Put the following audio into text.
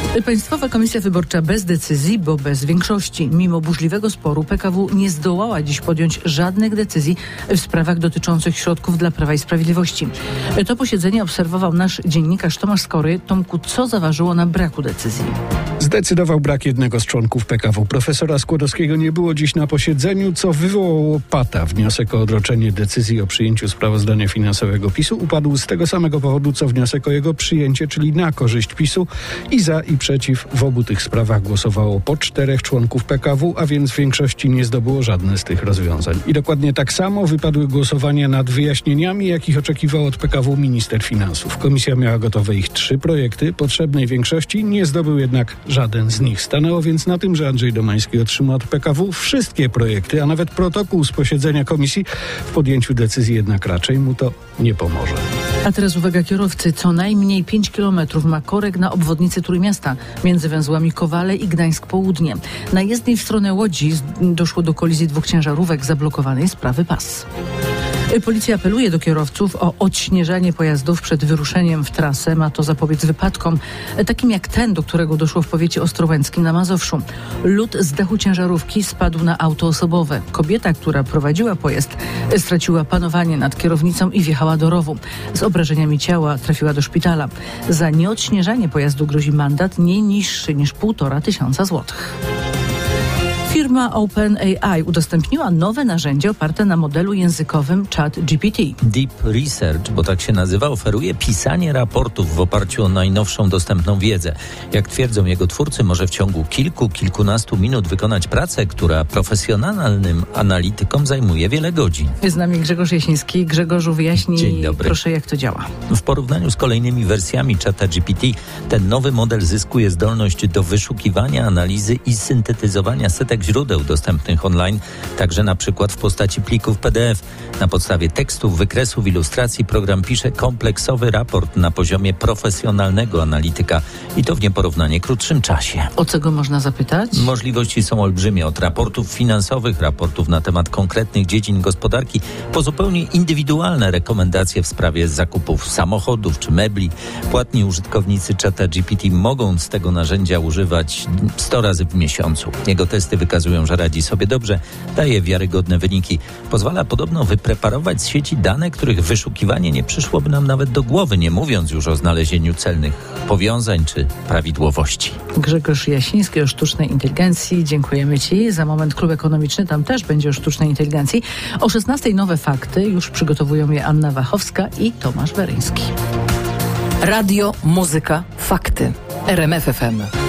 Państwowa Komisja Wyborcza bez decyzji, bo bez większości. Mimo burzliwego sporu PKW nie zdołała dziś podjąć żadnych decyzji w sprawach dotyczących środków dla Prawa i Sprawiedliwości. To posiedzenie obserwował nasz dziennikarz Tomasz Skory. Tomku, co zaważyło na braku decyzji? Zdecydował brak jednego z członków PKW. Profesora Skłodowskiego nie było dziś na posiedzeniu, co wywołało pata. Wniosek o odroczenie decyzji o przyjęciu sprawozdania finansowego PiS-u upadł z tego samego powodu, co wniosek o jego przyjęcie, czyli na korzyść PiS-u. I za, i przeciw w obu tych sprawach głosowało po 4 członków PKW, a więc w większości nie zdobyło żadne z tych rozwiązań. I dokładnie tak samo wypadły głosowania nad wyjaśnieniami, jakich oczekiwał od PKW minister finansów. Komisja miała gotowe ich 3 projekty. Potrzebnej większości nie zdobył jednak żaden z nich. Stanęło więc na tym, że Andrzej Domański otrzymał od PKW wszystkie projekty, a nawet protokół z posiedzenia komisji. W podjęciu decyzji jednak raczej mu to nie pomoże. A teraz uwaga kierowcy. Co najmniej 5 kilometrów ma korek na obwodnicy Trójmiasta między węzłami Kowale i Gdańsk Południe. Na jezdni w stronę Łodzi doszło do kolizji 2 ciężarówek, zablokowanej z prawy pas. Policja apeluje do kierowców o odśnieżanie pojazdów przed wyruszeniem w trasę. Ma to zapobiec wypadkom, takim jak ten, do którego doszło w powiecie ostrołęckim na Mazowszu. Lód z dachu ciężarówki spadł na auto osobowe. Kobieta, która prowadziła pojazd, straciła panowanie nad kierownicą i wjechała do rowu. Z obrażeniami ciała trafiła do szpitala. Za nieodśnieżanie pojazdu grozi mandat nie niższy niż 1500 złotych. Firma OpenAI udostępniła nowe narzędzie oparte na modelu językowym ChatGPT. Deep Research, bo tak się nazywa, oferuje pisanie raportów w oparciu o najnowszą dostępną wiedzę. Jak twierdzą jego twórcy, może w ciągu kilkunastu minut wykonać pracę, która profesjonalnym analitykom zajmuje wiele godzin. Z nami Grzegorz Jasiński. Grzegorzu, wyjaśnij, Dzień dobry. Proszę, jak to działa. W porównaniu z kolejnymi wersjami ChatGPT, ten nowy model zyskuje zdolność do wyszukiwania, analizy i syntetyzowania setek źródeł dostępnych online, także na przykład w postaci plików PDF. Na podstawie tekstów, wykresów, ilustracji program pisze kompleksowy raport na poziomie profesjonalnego analityka i to w nieporównanie krótszym czasie. O co go można zapytać? Możliwości są olbrzymie, od raportów finansowych, raportów na temat konkretnych dziedzin gospodarki, po zupełnie indywidualne rekomendacje w sprawie zakupów samochodów czy mebli. Płatni użytkownicy ChatGPT mogą z tego narzędzia używać 100 razy w miesiącu. Jego testy wykazują, że radzi sobie dobrze, daje wiarygodne wyniki. Pozwala podobno wypreparować z sieci dane, których wyszukiwanie nie przyszłoby nam nawet do głowy, nie mówiąc już o znalezieniu celnych powiązań czy prawidłowości. Grzegorz Jasiński o sztucznej inteligencji. Dziękujemy Ci. Za moment Klub Ekonomiczny, tam też będzie o sztucznej inteligencji. O 16:00 nowe fakty. Już przygotowują je Anna Wachowska i Tomasz Weryński. Radio, muzyka, fakty. RMF FM.